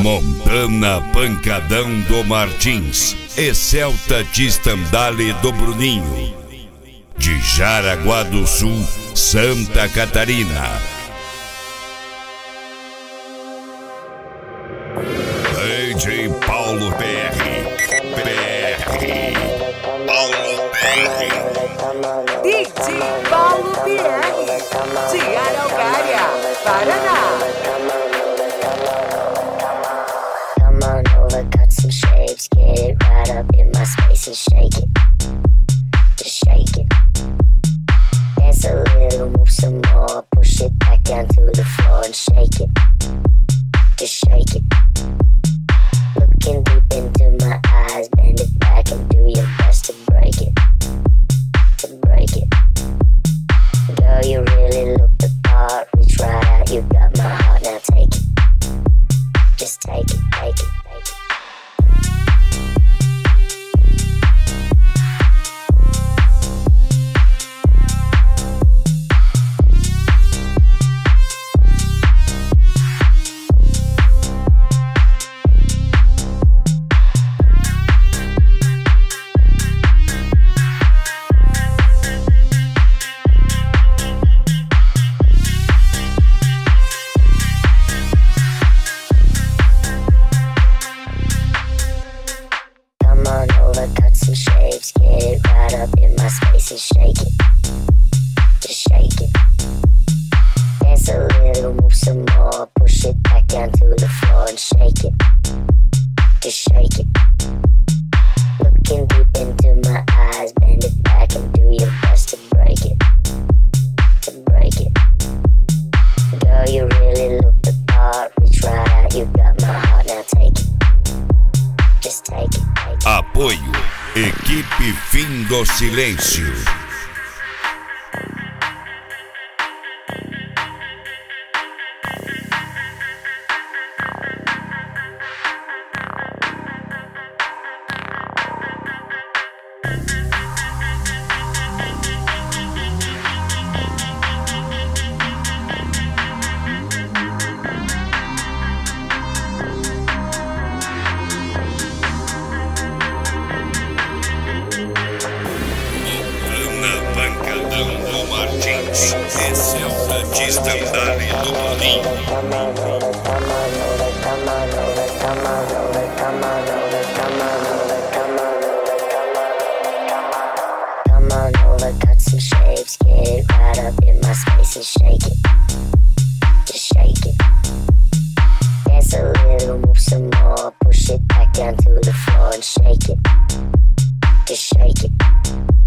Montana Pancadão do Martins e Celta Tistandale do Bruninho. De Jaraguá do Sul, Santa Catarina. DJ Paulo PR. Paulo PR. DJ Paulo PR. De Araucária, Paraná. Come on over, cut some shapes, get it right up in my space and shake it. Just shake it. Dance a little, move some more, push it back down to the floor and shake it. Just shake it. Looking deep into my eyes, bend it back and do your best to break it. To break it. Girl, you really look the part, reach right out, you got my heart, now take it. Just take it, take it, take it. And shake it, just shake it. Dance a little, move some more, push it back down to the floor and shake it, just shake it. Looking deep into my eyes, bend it back and do your best to break it, to break it. Girl, you really look the part, reach right out, you got my heart, now take it, just take it, take it. Apoio Equipe Fim do Silêncio. Down to the floor and shake it. Just shake it.